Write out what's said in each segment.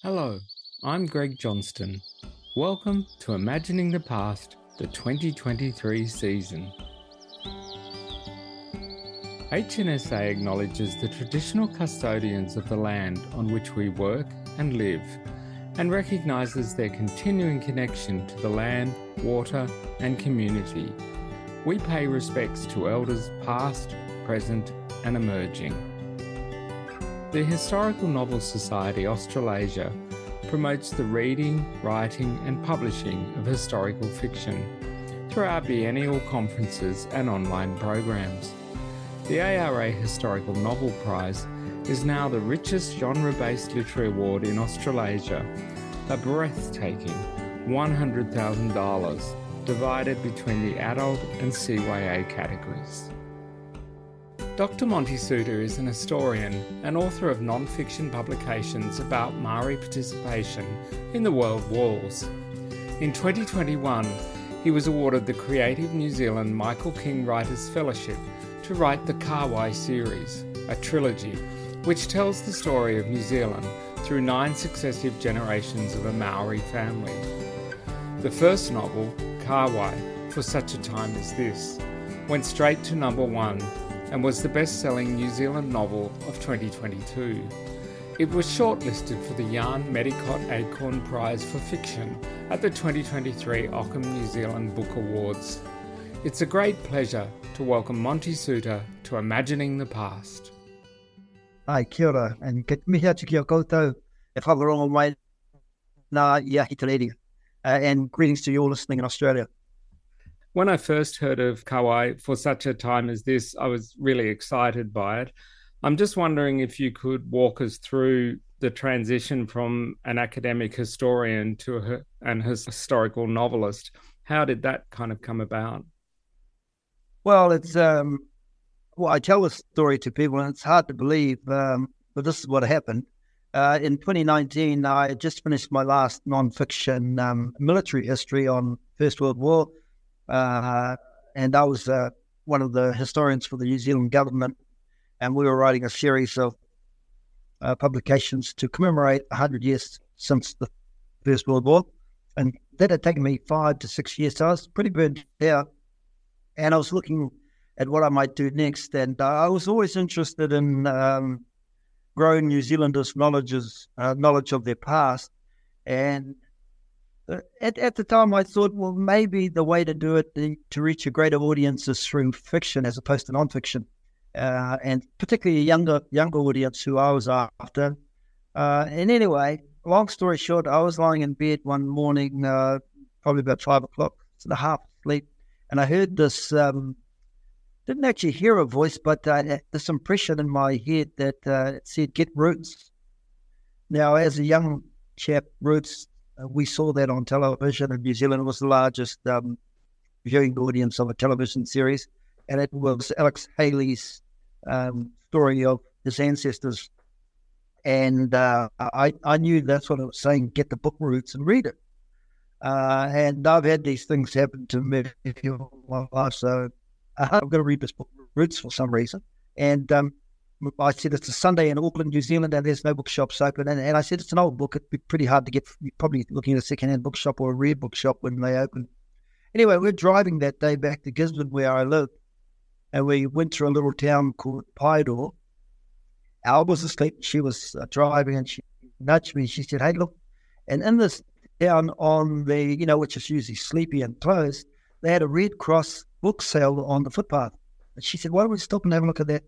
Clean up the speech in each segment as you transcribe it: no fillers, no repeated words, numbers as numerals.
Hello, I'm Greg Johnston. Welcome to Imagining the Past, the 2023 season. HNSA acknowledges the traditional custodians of the land on which we work and live, and recognises their continuing connection to the land, water, and community. We pay respects to elders past, present, and emerging. The Historical Novel Society Australasia promotes the reading, writing and publishing of historical fiction through our biennial conferences and online programs. The ARA Historical Novel Prize is now the richest genre-based literary award in Australasia, a breathtaking $100,000 divided between the adult and CYA categories. Dr. Monty Suter is an historian and author of non-fiction publications about Maori participation in the World Wars. In 2021, he was awarded the Creative New Zealand Michael King Writers Fellowship to write the Kāwai series, a trilogy which tells the story of New Zealand through 9 successive generations of a Maori family. The first novel, Kāwai, For Such a Time as This, went straight to number 1 and was the best-selling New Zealand novel of 2022. It was shortlisted for the Jan Medicott Acorn Prize for Fiction at the 2023 Ockham New Zealand Book Awards. It's a great pleasure to welcome Monty Suter to Imagining the Past. Ai, kia ora, and ke mihi atu ki a koutou, e whakarongo mai nā ia hi te rere. And greetings to you all listening in Australia. When I first heard of Kāwai For Such a Time as This, I was really excited by it. I'm just wondering if you could walk us through the transition from an academic historian to an historical novelist. How did that kind of come about? Well, it's I tell this story to people, and it's hard to believe, but this is what happened. In 2019, I had just finished my last non-fiction military history on First World War. And I was one of the historians for the New Zealand government, and we were writing a series of publications to commemorate 100 years since the First World War. And that had taken me 5 to 6 years, so I was pretty burnt out. And I was looking at what I might do next, and I was always interested in growing New Zealanders' knowledge of their past. And at the time, I thought, well, maybe the way to do it to reach a greater audience is through fiction as opposed to non-fiction, and particularly a younger audience who I was after. And anyway, long story short, I was lying in bed one morning, probably about 5 o'clock, half asleep, and I heard this. Didn't actually hear a voice, but this impression in my head that it said, "Get Roots." Now, as a young chap, Roots. We saw that on television in New Zealand. It was the largest viewing audience of a television series, and it was Alex Haley's story of his ancestors. And I knew that's what it was saying, get the book Roots and read it. And I've had these things happen to me in my life, so I'm going to read this book Roots for some reason. And I said, it's a Sunday in Auckland, New Zealand, and there's no bookshops open. And I said, it's an old book. It'd be pretty hard to get. You're probably looking at a second-hand bookshop or a rare bookshop when they open. Anyway, we're driving that day back to Gisborne, where I live, and we went through a little town called Paidor. Al was asleep. She was driving, and she nudged me. She said, hey, look. And in this town on the, which is usually sleepy and closed, they had a Red Cross book sale on the footpath. And she said, why don't we stop and have a look at that?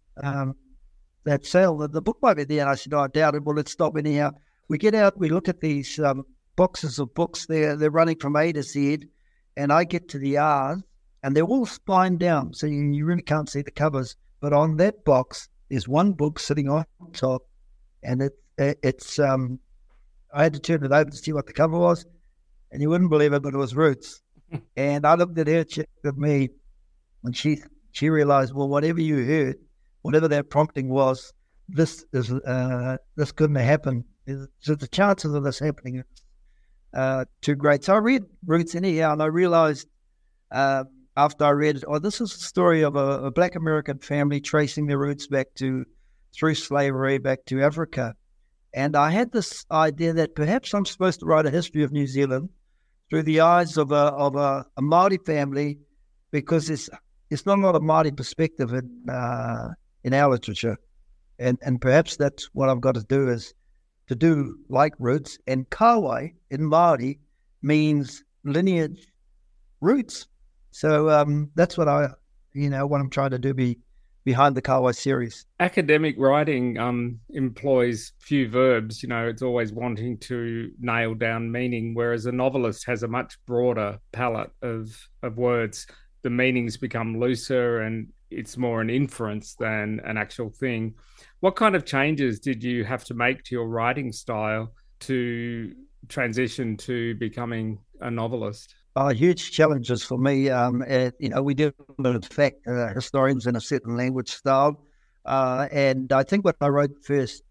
That sale, the book might be there. And I said, I doubt it. Well, let's stop anyhow. We get out, we look at these boxes of books. They're running from A to Z, and I get to the R's, and they're all spined down, so you really can't see the covers. But on that box, there's one book sitting on top, and it's I had to turn it over to see what the cover was, and you wouldn't believe it, but it was Roots. And I looked at her, she looked at me, and she realized, well, whatever you heard, whatever that prompting was, this couldn't have happened. So the chances of this happening are too great. So I read Roots anyhow, and I realized after I read it, this is the story of a Black American family tracing their roots back through slavery, back to Africa. And I had this idea that perhaps I'm supposed to write a history of New Zealand through the eyes of a Māori family, because there's not a lot of Māori perspective in our literature. And perhaps that's what I've got to do, is to do like roots. And Kāwai in Māori means lineage, roots. So that's what what I'm trying to do behind the Kāwai series. Academic writing employs few verbs. It's always wanting to nail down meaning, whereas a novelist has a much broader palette of words. The meanings become looser and it's more an inference than an actual thing. What kind of changes did you have to make to your writing style to transition to becoming a novelist? Huge challenges for me. We deal with fact historians in a certain language style. And I think when I wrote first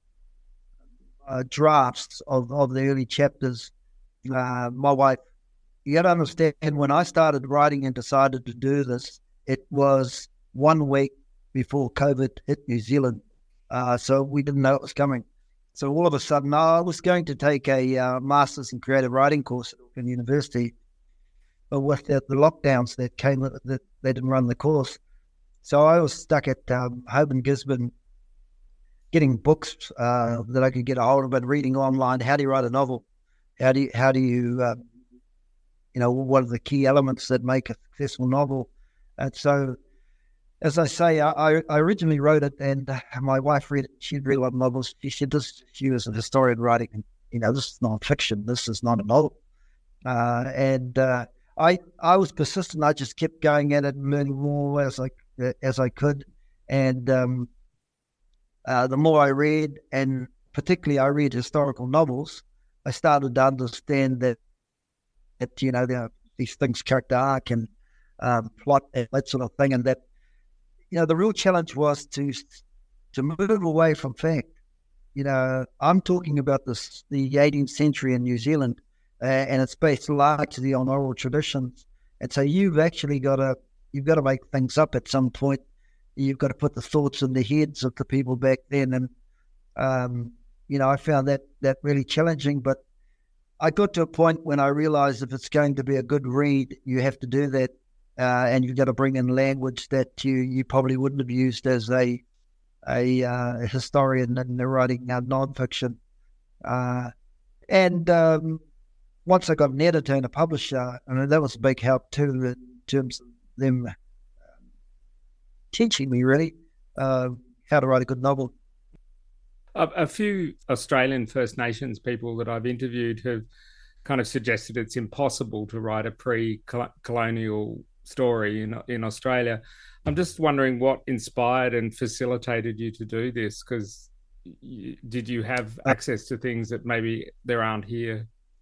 drafts of the early chapters, my wife, you got to understand, when I started writing and decided to do this, it was 1 week before COVID hit New Zealand. So we didn't know it was coming. So all of a sudden, I was going to take a Master's in Creative Writing course at Auckland University. But with the lockdowns that came, that they didn't run the course. So I was stuck at home in Gisborne getting books that I could get a hold of, and reading online. How do you write a novel? How do you what are the key elements that make a successful novel? And so, as I say, I originally wrote it, and my wife read it. She'd read a lot of novels. She said she was a historian writing, this is non-fiction. This is not a novel. I was persistent. I just kept going at it and learning more as I could. And the more I read, and particularly I read historical novels, I started to understand that these things, character arc and plot, and that sort of thing. And that, the real challenge was to move away from fact. I'm talking about the 18th century in New Zealand. And it's based largely on oral traditions, and so you've got to make things up at some point. You've got to put the thoughts in the heads of the people back then, and I found that really challenging. But I got to a point when I realized if it's going to be a good read, you have to do that, and you've got to bring in language that you probably wouldn't have used as a historian and writing nonfiction, once I got an editor and a publisher, and that was a big help too, in terms of them teaching me really how to write a good novel. A few Australian First Nations people that I've interviewed have kind of suggested it's impossible to write a pre-colonial story in Australia. I'm just wondering what inspired and facilitated you to do this, because did you have access to things that maybe there aren't here?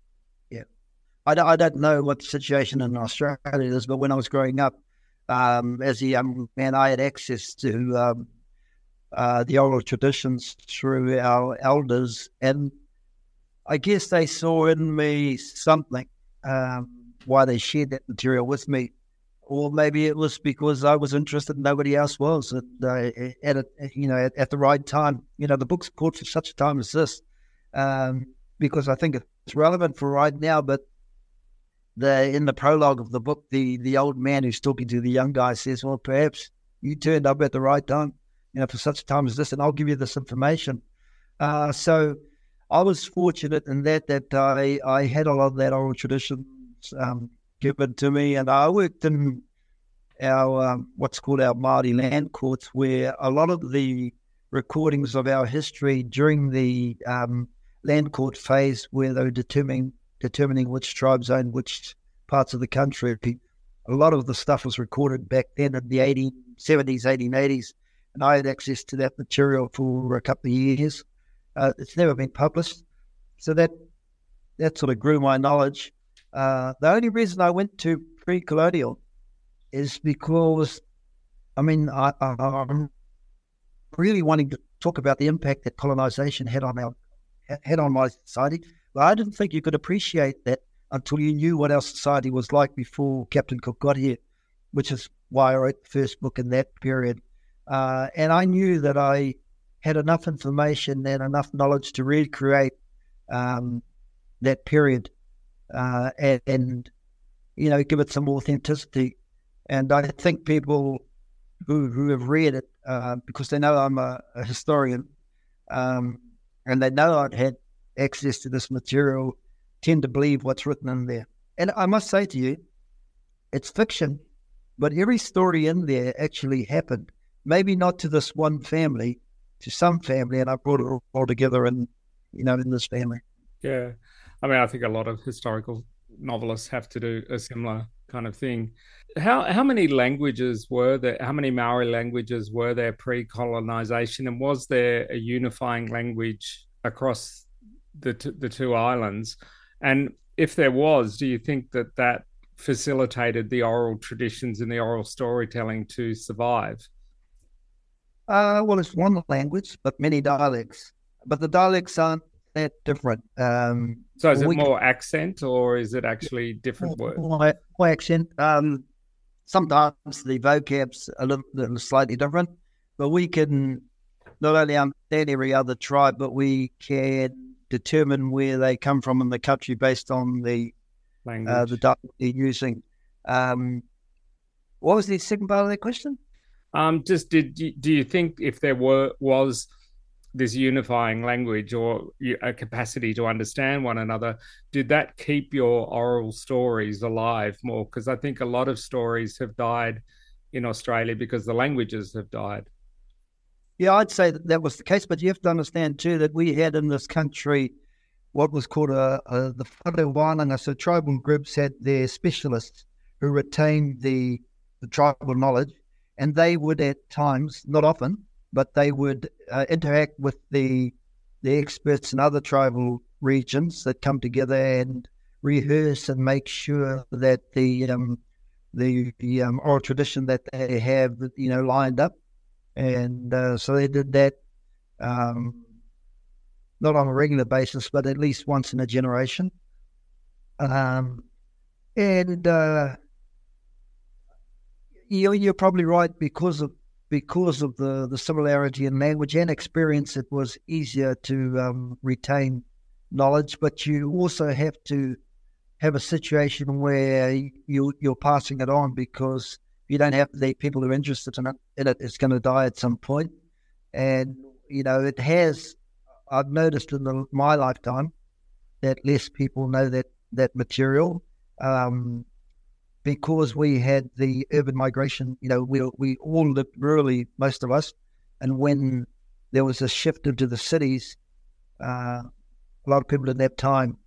I don't know what the situation in Australia is, but when I was growing up, as a young man, I had access to the oral traditions through our elders, and I guess they saw in me something, why they shared that material with me. Or maybe it was because I was interested and nobody else was, and at the right time. The book's called for such a time as this, because I think it's relevant for right now, but in the prologue of the book, the old man who's talking to the young guy says, well, perhaps you turned up at the right time, for such a time as this, and I'll give you this information. So I was fortunate in that I had a lot of that oral tradition given to me, and I worked in our what's called our Māori land courts, where a lot of the recordings of our history during the land court phase, where they were determining which tribes owned which parts of the country. A lot of the stuff was recorded back then in the 1870s, 1880s, and I had access to that material for a couple of years. It's never been published, so that sort of grew my knowledge. The only reason I went to pre-colonial is because, I'm really wanting to talk about the impact that colonization had on my society. But I didn't think you could appreciate that until you knew what our society was like before Captain Cook got here, which is why I wrote the first book in that period. And I knew that I had enough information and enough knowledge to recreate that period and give it some authenticity. And I think people who have read it, because they know I'm a historian, and they know I've had access to this material, tend to believe what's written in there. And I must say to you, it's fiction, but every story in there actually happened. Maybe not to this one family, to some family, and I brought it all together in this family. Yeah. I mean, I think a lot of historical novelists have to do a similar kind of thing. How many languages were there? How many Maori languages were there pre-colonization? And was there a unifying language across the two islands? And if there was, do you think that facilitated the oral traditions and the oral storytelling to survive? Well, it's one language, but many dialects. But the dialects aren't that different. So is it more accent, or is it actually different words? More accent. Sometimes the vocab's a little slightly different, but we can not only understand every other tribe, but we can determine where they come from in the country based on the language, the dialect they're using. What was the second part of that question? Do you think if there was this unifying language or a capacity to understand one another, did that keep your oral stories alive more? Because I think a lot of stories have died in Australia because the languages have died. Yeah, I'd say that was the case, but you have to understand too that we had in this country what was called the whare wānanga. So tribal groups had their specialists who retained the tribal knowledge, and they would at times, not often, but they would interact with the experts in other tribal regions that come together and rehearse and make sure that the oral tradition that they have, lined up. And so they did that not on a regular basis, but at least once in a generation. You're probably right because of the similarity in language and experience. It was easier to retain knowledge, but you also have to have a situation where you're passing it on, because if you don't have the people who are interested in it, it's going to die at some point. And it has. I've noticed in my lifetime that less people know that material. Because we had the urban migration, we all lived rurally, most of us, and when there was a shift into the cities, a lot of people at that time,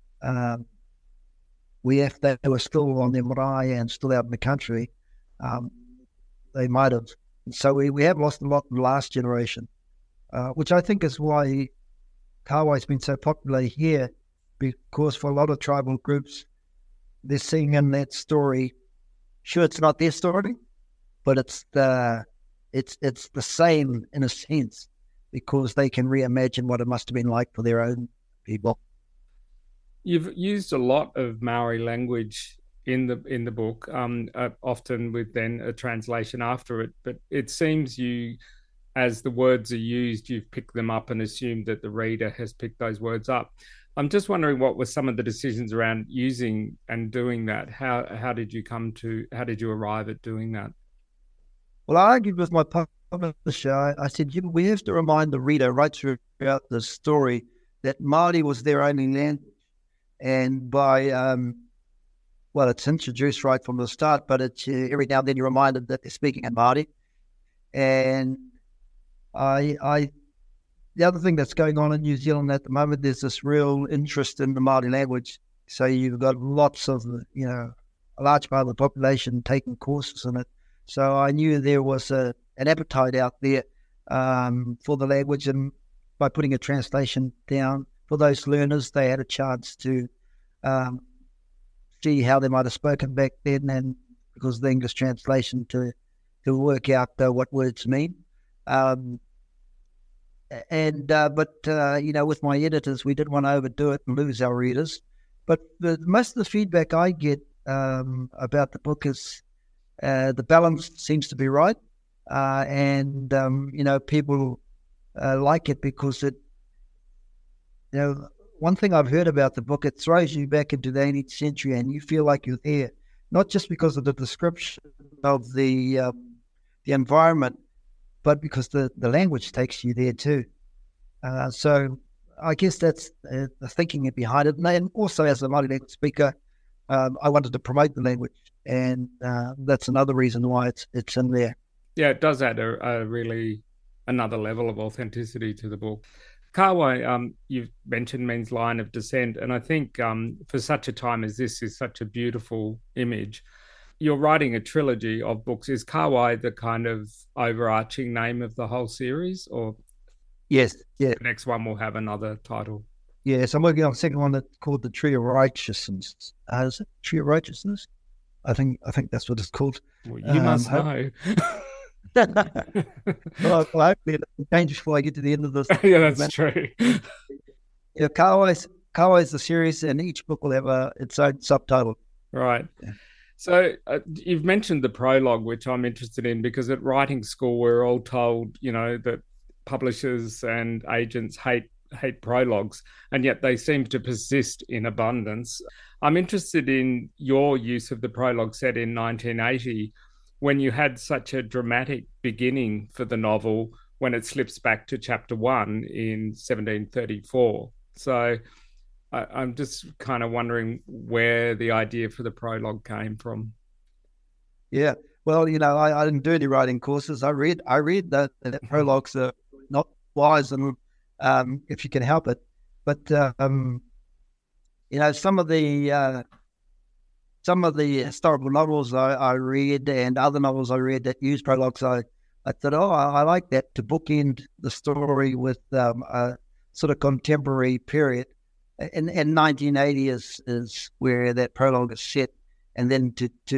if they were still on their marae and still out in the country, they might have. So we have lost a lot in the last generation, which I think is why Kāwai's been so popular here, because for a lot of tribal groups, they're seeing in that story. Sure, it's not their story, but it's the same in a sense, because they can reimagine what it must have been like for their own people. You've used a lot of Maori language in the book, often with then a translation after it. But it seems you, as the words are used, you've picked them up and assumed that the reader has picked those words up. I'm just wondering what were some of the decisions around using and doing that? How did you arrive at doing that? Well, I argued with my publisher. I said, we have to remind the reader right throughout the story that Māori was their only language. And by, it's introduced right from the start, but it's every now and then you're reminded that they're speaking in Māori. And the other thing that's going on in New Zealand at the moment, there's this real interest in the Māori language. So you've got lots of, a large part of the population taking courses in it. So I knew there was an appetite out there for the language, and by putting a translation down for those learners, they had a chance to see how they might have spoken back then, and because of the English translation to work out what words mean. With my editors, we didn't want to overdo it and lose our readers. But most of the feedback I get about the book is the balance seems to be right, people like it because one thing I've heard about the book, it throws you back into the 18th century and you feel like you're there, not just because of the description of the environment, but because the language takes you there too. So I guess that's the thinking behind it. And also as a multi-language speaker, I wanted to promote the language, and that's another reason why it's in there. Yeah, it does add a really another level of authenticity to the book. Kawa, you've mentioned men's line of descent, and I think for such a time as this is such a beautiful image. You're writing a trilogy of books. Is Kauai the kind of overarching name of the whole series, or yes, yeah, the next one will have another title? Yes, I'm working on a second one that's called the Tree of Righteousness. Is it Tree of Righteousness? I think that's what it's called. Well, you must know. Well, hopefully it'll change before I get to the end of this. Yeah, that's true. Yeah, Kauai is the series, and each book will have its own subtitle. Right. Yeah. So you've mentioned the prologue, which I'm interested in, because at writing school, we're all told, that publishers and agents hate prologues, and yet they seem to persist in abundance. I'm interested in your use of the prologue set in 1980, when you had such a dramatic beginning for the novel, when it slips back to chapter 1 in 1734. So I'm just kind of wondering where the idea for the prologue came from. Yeah, well, I didn't do any writing courses. I read that prologues are not wise, and if you can help it. But some of the historical novels I read and other novels I read that use prologues, I thought, I like that to bookend the story with a sort of contemporary period. And 1980 is where that prologue is set, and then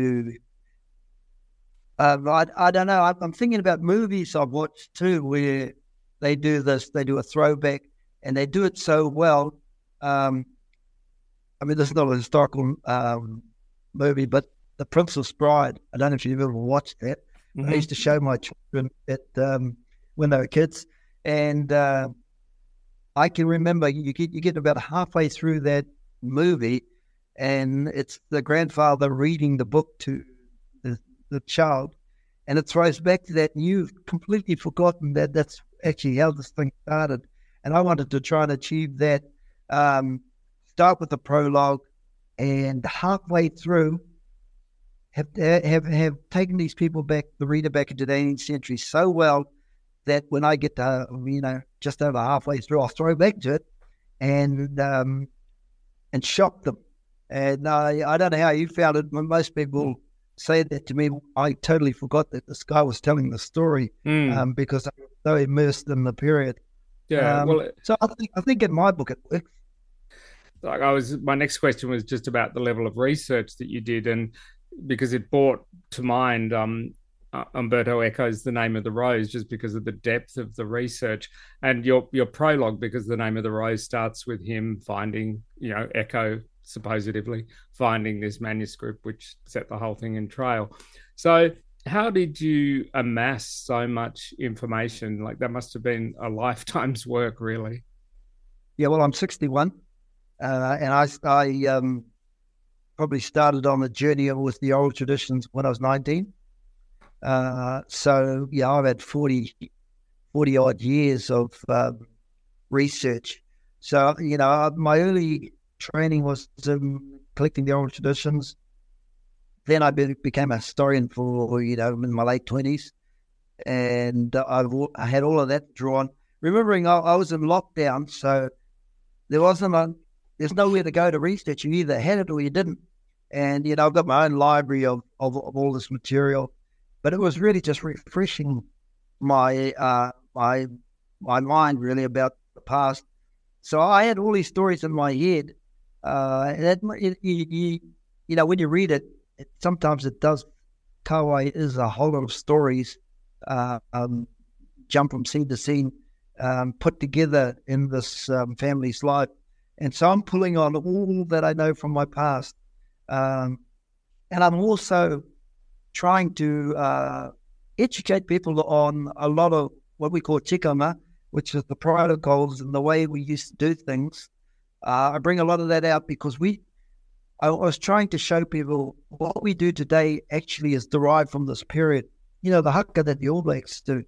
I don't know. I'm thinking about movies I've watched too, where they do this. They do a throwback, and they do it so well. This is not a historical movie, but The Princess Bride. I don't know if you've ever watched that. Mm-hmm. I used to show my children at when they were kids, and I can remember you get about halfway through that movie, and it's the grandfather reading the book to the child, and it throws back to that, and you've completely forgotten that that's actually how this thing started. And I wanted to try and achieve that. Start with the prologue, and halfway through have taken these people back, the reader back into the 18th century so well that when I get to just over halfway through, I'll throw back to it and shock them. And I don't know how you found it. Most people say that to me. I totally forgot that this guy was telling the story because I was so immersed in the period. Yeah. So I think in my book it works. My next question was just about the level of research that you did, and because it brought to mind Umberto Eco's The Name of the Rose, just because of the depth of the research, and your prologue, because The Name of the Rose starts with him finding, Eco supposedly finding this manuscript, which set the whole thing in trail. So how did you amass so much information? Like, that must have been a lifetime's work, really. Yeah, well, I'm 61, and I probably started on the journey with the oral traditions when I was 19. So yeah, I've had 40 odd years of research. So, my early training was collecting the oral traditions. Then I became a historian for, in my late 20s. And I had all of that drawn. Remembering I was in lockdown, so there's nowhere to go to research. You either had it or you didn't. And, I've got my own library of all this material. But it was really just refreshing my mind, really, about the past. So I had all these stories in my head. When you read it, sometimes it does. Kauai is a whole lot of stories, jump from scene to scene, put together in this family's life. And so I'm pulling on all that I know from my past. And I'm also trying to educate people on a lot of what we call tikanga, which is the protocols and the way we used to do things. I bring a lot of that out because I was trying to show people what we do today actually is derived from this period. The haka that the All Blacks do.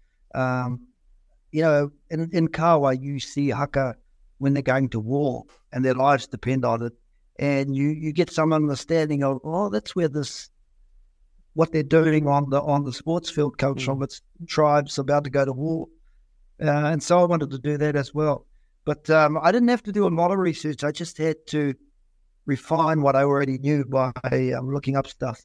In Kawa, you see haka when they're going to war and their lives depend on it. And you get some understanding of, that's where what they're doing on the sports field comes from. It's tribes about to go to war. And so I wanted to do that as well. But I didn't have to do a lot of research. I just had to refine what I already knew by looking up stuff.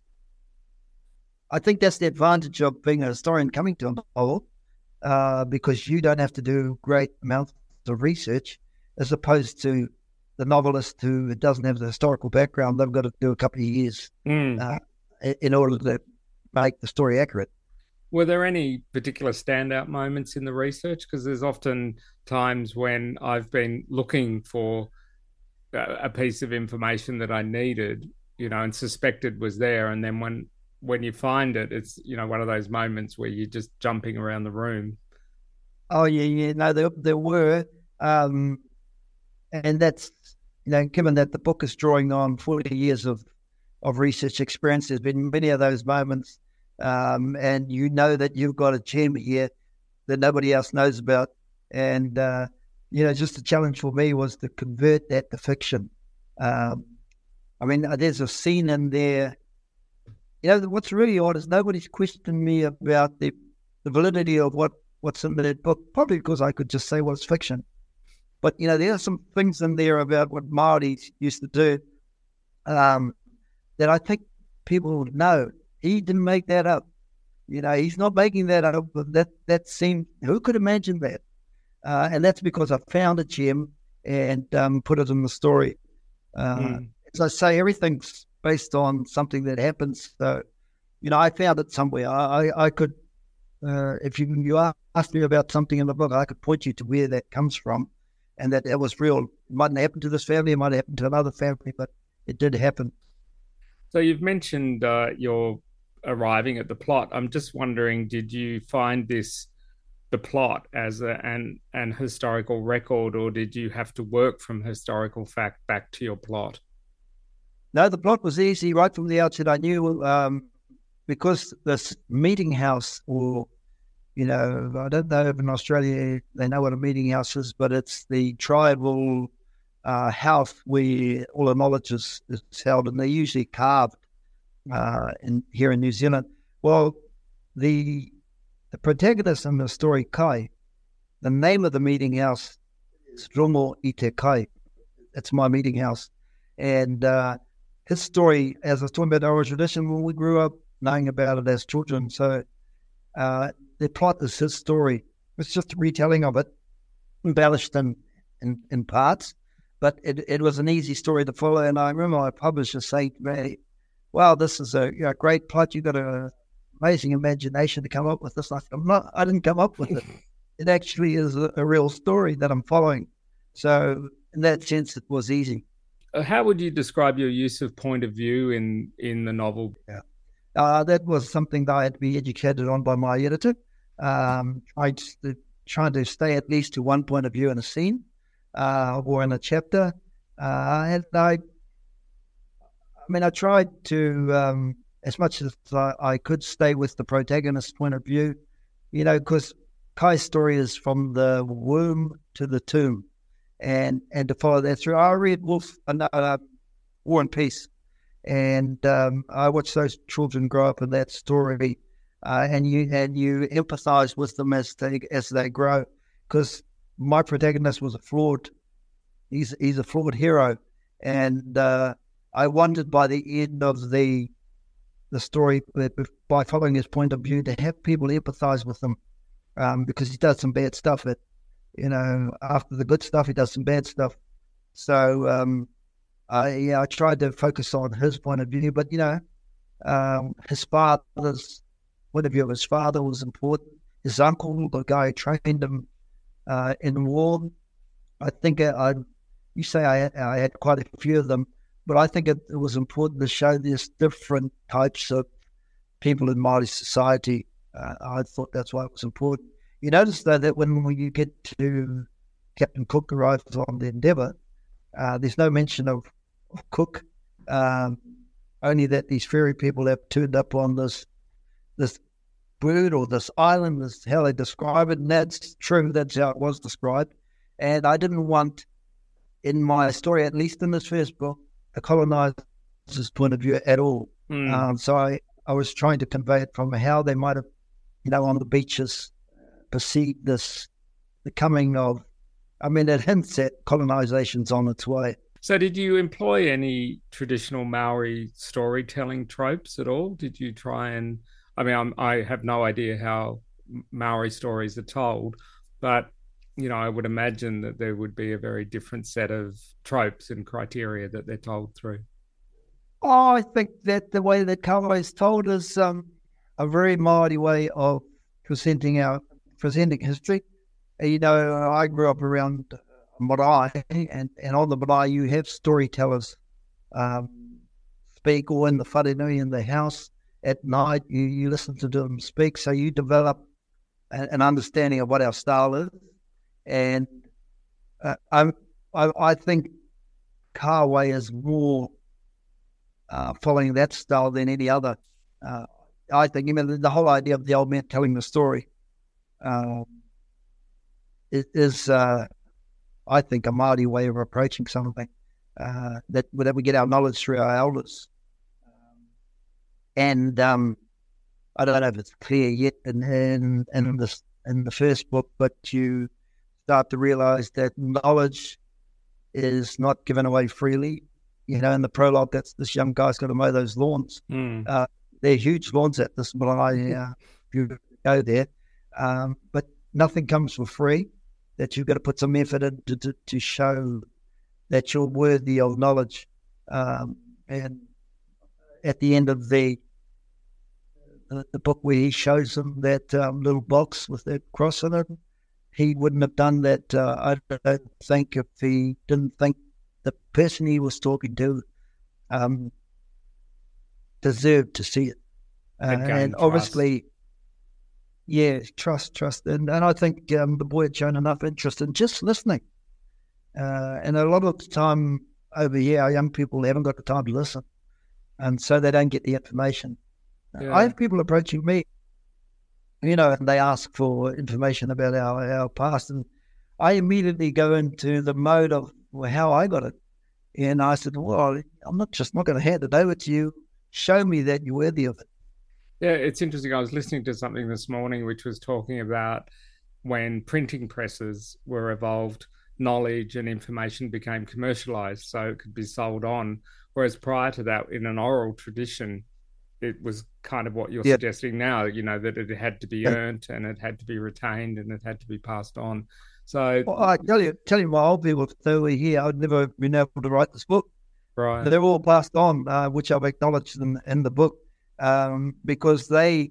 I think that's the advantage of being a historian coming to a novel, because you don't have to do great amounts of research, as opposed to the novelist who doesn't have the historical background. They've got to do a couple of years in order to make the story accurate. Were there any particular standout moments in the research? Because there's often times when I've been looking for a piece of information that I needed, and suspected was there, and then when you find it, it's one of those moments where you're just jumping around the room. Oh yeah, no, there were, and that's given that the book is drawing on 40 years of research experience, there's been many of those moments, and that you've got a gem here that nobody else knows about, and just the challenge for me was to convert that to fiction. There's a scene in there. What's really odd is nobody's questioned me about the validity of what's in that book, probably because I could just say, well, it's fiction. But, there are some things in there about what Māori used to do that I think people would know. He didn't make that up. He's not making that up, but that seemed, who could imagine that? And that's because I found a gem and put it in the story. As I say, everything's based on something that happens. So, I found it somewhere. I could, if you asked me about something in the book, I could point you to where that comes from, and that it was real. It mightn't happen to this family, it might happen to another family, but it did happen. So you've mentioned your arriving at the plot. I'm just wondering, did you find the plot as an historical record, or did you have to work from historical fact back to your plot? No, the plot was easy right from the outset. I knew because this meeting house, or I don't know if in Australia they know what a meeting house is, but it's the tribal house where all the knowledge is held, and they're usually carved here in New Zealand. Well, the protagonist in the story, Kai, the name of the meeting house is Rongo i te Kai. It's my meeting house. And his story, as I was talking about oral tradition, when we grew up knowing about it as children. So the plot is his story. It's just a retelling of it, embellished in parts, but it was an easy story to follow. And I remember my publisher saying to me, wow, this is a great plot. You've got an amazing imagination to come up with this. I didn't come up with it. It actually is a real story that I'm following. So in that sense, it was easy. How would you describe your use of point of view in the novel? Yeah. That was something that I had to be educated on by my editor. Trying to stay at least to one point of view in a scene or in a chapter. And I tried to, as much as I could, stay with the protagonist's point of view, because Kai's story is from the womb to the tomb. And to follow that through, I read War and Peace, and I watched those children grow up in that story, and you empathise with them as they grow, because my protagonist was he's a flawed hero, and I wondered by the end of the story, by following his point of view, to have people empathise with him, because he does some bad stuff. After the good stuff, he does some bad stuff. So, I tried to focus on his point of view, but, his father's point of view of his father was important. His uncle, the guy who trained him in war, I think you say I had quite a few of them, but I think it was important to show there's different types of people in Māori society. I thought that's why it was important. You notice, though, that when you get to Captain Cook arrives on the Endeavour, there's no mention of Cook, only that these fairy people have turned up on this bird or this island, is how they describe it, and that's true, that's how it was described. And I didn't want, in my story, at least in this first book, the colonizer's point of view at all. So I was trying to convey it from how they might have, on the beaches, perceived this, the coming of, it hints at colonization's on its way. So did you employ any traditional Maori storytelling tropes at all? Did you try and, I have no idea how Maori stories are told, but, I would imagine that there would be a very different set of tropes and criteria that they're told through. Oh, I think that the way that Kawa is told is a very Māori way of presenting history. I grew up around marae, and on the marae you have storytellers speak, or in the wharenui in the house at night you listen to them speak, so you develop an understanding of what our style is. And I think Kawa is more following that style than any other. I think the whole idea of the old man telling the story is I think, a Māori way of approaching something, that we get our knowledge through our elders. And I don't know if it's clear yet in the first book, but you start to realise that knowledge is not given away freely. In the prologue, that's this young guy's got to mow those lawns. They're huge lawns at this marae, if you go there. But nothing comes for free, that you've got to put some effort in to show that you're worthy of knowledge. And at the end of the book where he shows them that little box with that cross in it, he wouldn't have done that, I don't think, if he didn't think the person he was talking to deserved to see it. And obviously, trust. And I think the boy had shown enough interest in just listening. And a lot of the time over here, our young people haven't got the time to listen. And so they don't get the information. Yeah. I have people approaching me, and they ask for information about our past. And I immediately go into the mode of how I got it. And I said, well, I'm not going to hand it over to you. Show me that you're worthy of it. Yeah, it's interesting. I was listening to something this morning which was talking about when printing presses were evolved, knowledge and information became commercialized so it could be sold on. Whereas prior to that, in an oral tradition, it was kind of what you're suggesting now, that it had to be earned and it had to be retained and it had to be passed on. So, well, I tell you, my old people, if they were here, I'd never have been able to write this book. Right. They're all passed on, which I've acknowledged in the book, because they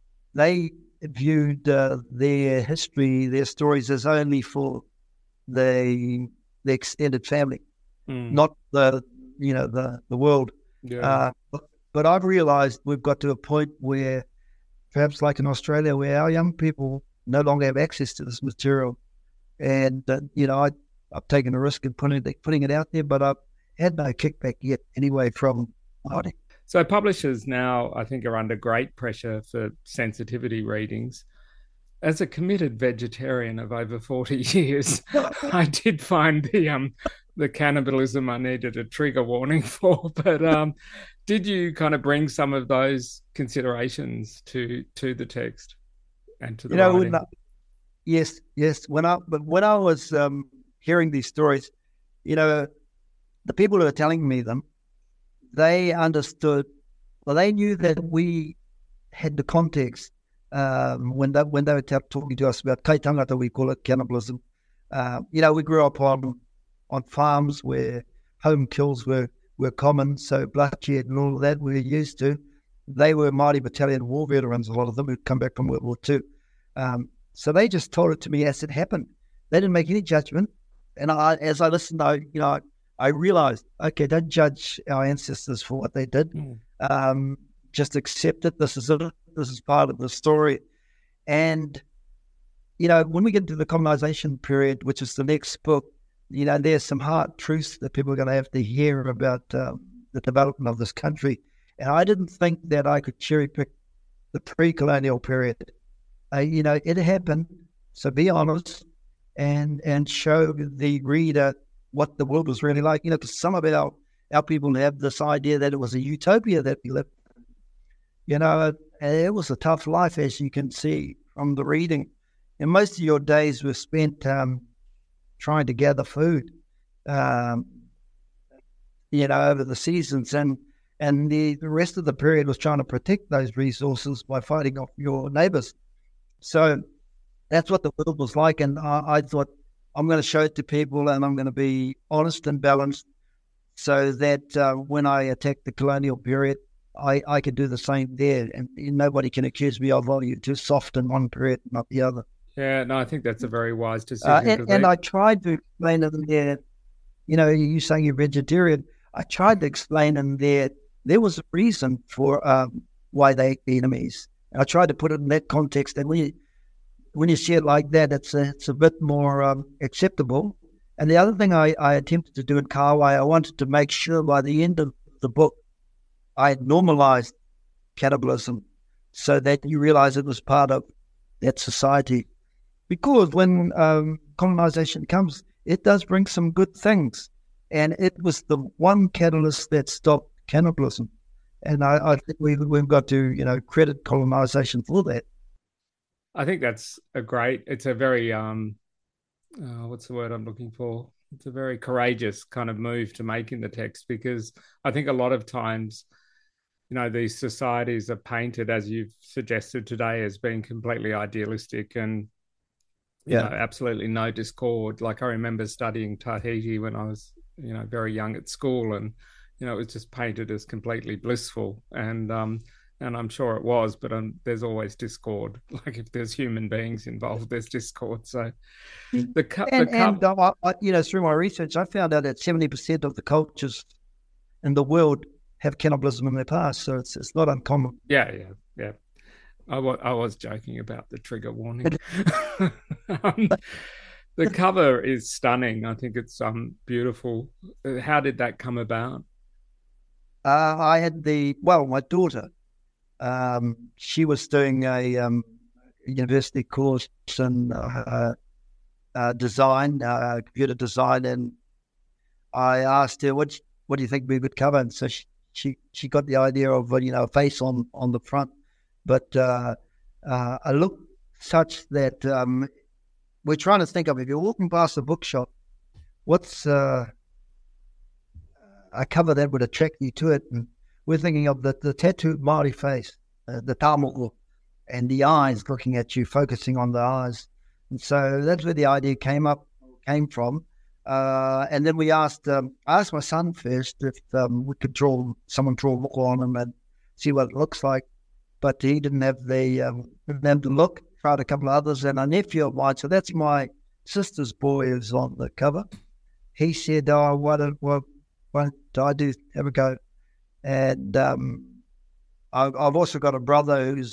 viewed their history, their stories as only for the extended family, not the world. Yeah. But I've realised we've got to a point where, perhaps like in Australia, where our young people no longer have access to this material. And, I've taken a risk in putting it out there, but I've had no kickback yet anyway from Māori. So publishers now, I think, are under great pressure for sensitivity readings. As a committed vegetarian of over 40 years, I did find the cannibalism I needed a trigger warning for. But did you kind of bring some of those considerations to the text and to the writing? Yes. When I was hearing these stories, the people who are telling me them, they understood. Well, they knew that we had the context when they were talking to us about kai tangata, we call it cannibalism. We grew up on farms where home kills were common, so bloodshed and all of that we're used to. They were Māori battalion war veterans, a lot of them who'd come back from World War II. So they just told it to me as it happened. They didn't make any judgment. And as I listened, I realized, okay, don't judge our ancestors for what they did. Just accept it. This is it. This is part of the story. And, when we get to the colonization period, which is the next book, there's some hard truths that people are going to have to hear about the development of this country. And I didn't think that I could cherry pick the pre-colonial period. It happened. So be honest and show the reader what the world was really like. Because some of our people have this idea that it was a utopia that we lived in. It was a tough life, as you can see from the reading. And most of your days were spent trying to gather food, over the seasons. And the rest of the period was trying to protect those resources by fighting off your neighbors. So that's what the world was like. And I thought, I'm going to show it to people, and I'm going to be honest and balanced so that when I attack the colonial period, I could do the same there. And nobody can accuse me of, you're too soft in one period, not the other. Yeah, no, I think that's a very wise decision. And I tried to explain it in there. You saying you're vegetarian. I tried to explain in there was a reason for why they ate Vietnamese. And I tried to put it in that context. And when you see it like that, it's a bit more acceptable. And the other thing I attempted to do in Kauai, I wanted to make sure by the end of the book, I had normalized cannibalism so that you realize it was part of that society. Because when colonization comes, it does bring some good things. And it was the one catalyst that stopped cannibalism. And I think we've got to, credit colonization for that. I think it's a very, what's the word I'm looking for? It's a very courageous kind of move to make in the text, because I think a lot of times, these societies are painted, as you've suggested today, as being completely idealistic and, absolutely no discord. Like I remember studying Tahiti when I was, very young at school, and, it was just painted as completely blissful. And I'm sure it was, but there's always discord. Like if there's human beings involved, there's discord. So through my research, I found out that 70% of the cultures in the world have cannibalism in their past. So it's not uncommon. Yeah. I was joking about the trigger warning. The cover is stunning. I think it's beautiful. How did that come about? I had my daughter. She was doing a university course in design, computer design, and I asked her, "What do you think would be a good cover?" And so she got the idea of a face on the front, but a look such that we're trying to think of, if you're walking past a bookshop, what's a cover that would attract you to it? And we're thinking of the tattooed Māori face, the tamoko, and the eyes looking at you, focusing on the eyes. And so that's where the idea came from. And then I asked my son first if we could someone draw a look on him and see what it looks like. But he didn't have the look. Tried a couple of others, and a nephew of mine, so that's my sister's boy who's on the cover. He said, "Oh, why don't I have a go?" And I've also got a brother who's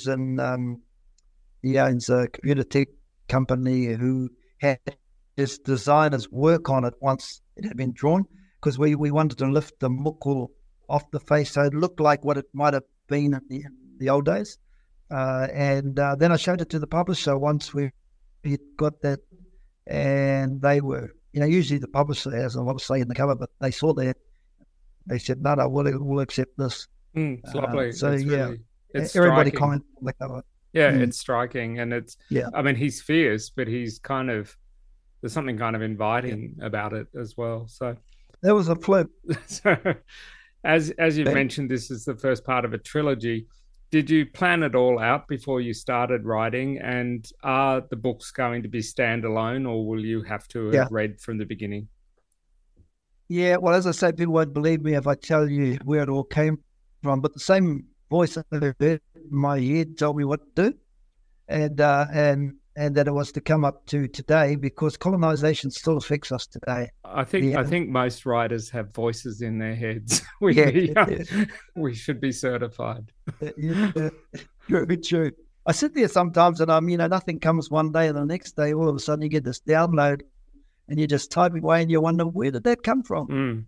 he owns a computer tech company who had his designers work on it once it had been drawn, because we wanted to lift the moko off the face so it looked like what it might have been in the old days. And then I showed it to the publisher once we got that, and they were, usually the publisher has a lot to say in the cover, but they saw that. They said, no, we'll accept this. It's lovely. So it's everybody striking. commented on the cover. Yeah, it's striking, and I mean, he's fierce, but he's there's something kind of inviting about it as well. So there was a flip. So as you've mentioned, this is the first part of a trilogy. Did you plan it all out before you started writing? And are the books going to be standalone, or will you have to have read from the beginning? Yeah, well, as I say, people won't believe me if I tell you where it all came from, but the same voice that I heard in my head told me what to do, and that it was to come up to today, because colonization still affects us today. I think most writers have voices in their heads. We should be certified. Very true. I sit there sometimes and nothing comes one day, and the next day all of a sudden you get this download and you're just typing away and you wonder, where did that come from?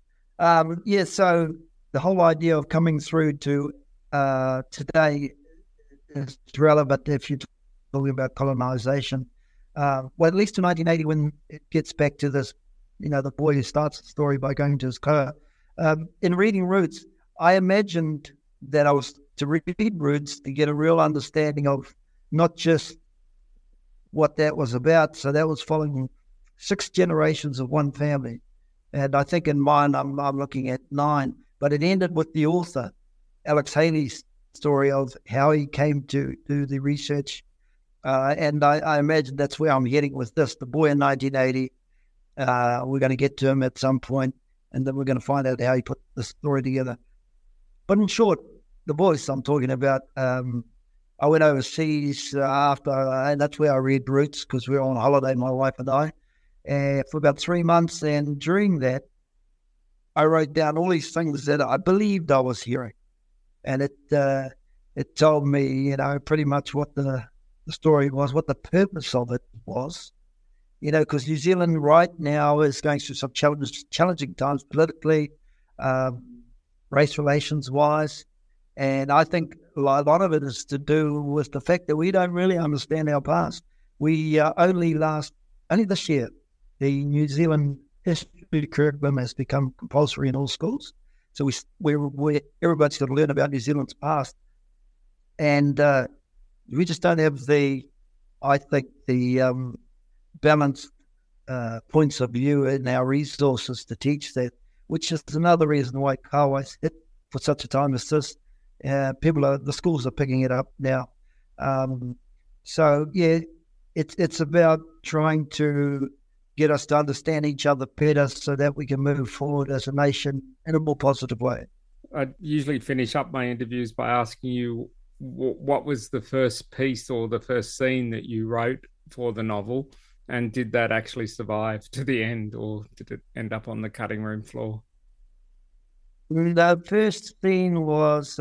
So the whole idea of coming through to today is relevant if you're talking about colonization. Well, at least in 1980, when it gets back to this, the boy who starts the story by going to his car. In reading Roots, I imagined that I was to read Roots to get a real understanding of not just what that was about. So that was following 6 generations of one family. And I think in mine, I'm looking at 9. But it ended with the author, Alex Haley's story of how he came to do the research. And I imagine that's where I'm heading with this. The boy in 1980, we're going to get to him at some point, and then we're going to find out how he put the story together. But in short, the voice I'm talking about, I went overseas after, and that's where I read Roots, because we were on holiday, my wife and I, for about 3 months. And during that, I wrote down all these things that I believed I was hearing. And it told me, pretty much what the story was, what the purpose of it was. Because New Zealand right now is going through some challenging times politically, race relations-wise. And I think a lot of it is to do with the fact that we don't really understand our past. We only this year, the New Zealand history curriculum has become compulsory in all schools. So everybody's got to learn about New Zealand's past. And we just don't have the balanced points of view in our resources to teach that, which is another reason why Kāwai's hit for such a time as this. The schools are picking it up now. It's about trying to get us to understand each other better so that we can move forward as a nation in a more positive way. I usually finish up my interviews by asking you what was the first piece or the first scene that you wrote for the novel, and did that actually survive to the end, or did it end up on the cutting room floor? The first scene was,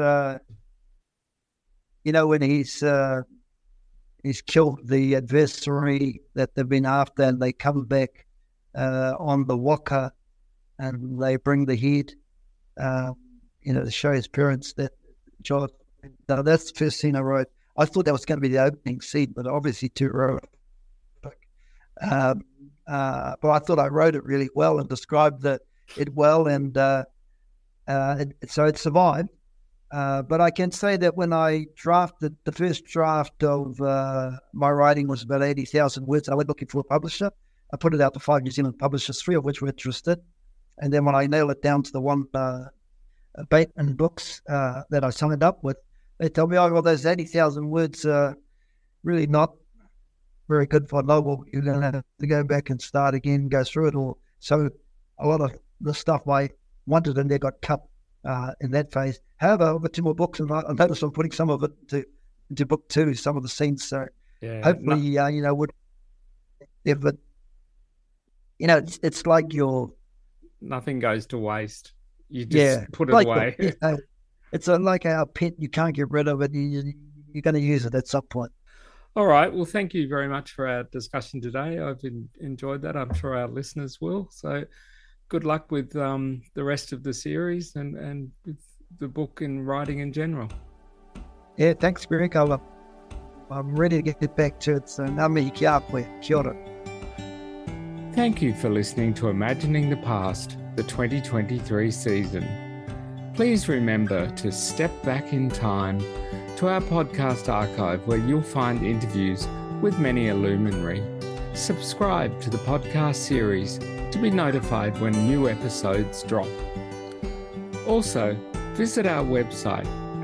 when he's killed the adversary that they've been after, and they come back on the waka, and they bring the head, to show his parents that John. Now that's the first scene I wrote. I thought that was going to be the opening scene, but obviously too heroic. But I thought I wrote it really well and described it well, and so it survived. But I can say that when I drafted, the first draft of my writing was about 80,000 words. I went looking for a publisher. I put it out to 5 New Zealand publishers, 3 of which were interested. And then when I nailed it down to the one Bateman Books that I signed up with, they told me, those 80,000 words are really not very good for a novel. You're going to have to go back and start again, go through it all. So a lot of the stuff I wanted in there got cut in that phase. However, I've got 2 more books, and I noticed I'm putting some of it into book 2, some of the scenes. So hopefully, if it, it's like nothing goes to waste. You just put it away. It's like our pet. You can't get rid of it. You're going to use it at some point. All right. Well, thank you very much for our discussion today. I've enjoyed that. I'm sure our listeners will. So good luck with the rest of the series and with the book and writing in general. Yeah, thanks, Greg. I'm ready to get back to it. So ngā kia koe. Kia ora. Thank you for listening to Imagining the Past, the 2023 season. Please remember to step back in time to our podcast archive, where you'll find interviews with many a luminary. Subscribe to the podcast series to be notified when new episodes drop. Also, visit our website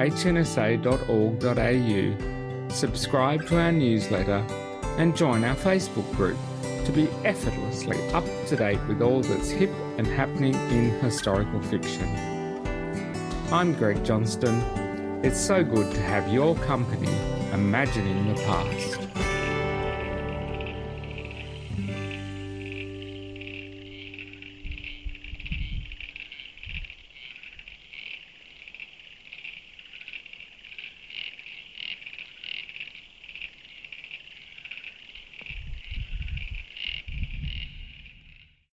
hnsa.org.au, subscribe to our newsletter, and join our Facebook group to be effortlessly up to date with all that's hip and happening in historical fiction. I'm Greg Johnston. It's so good to have your company imagining the past.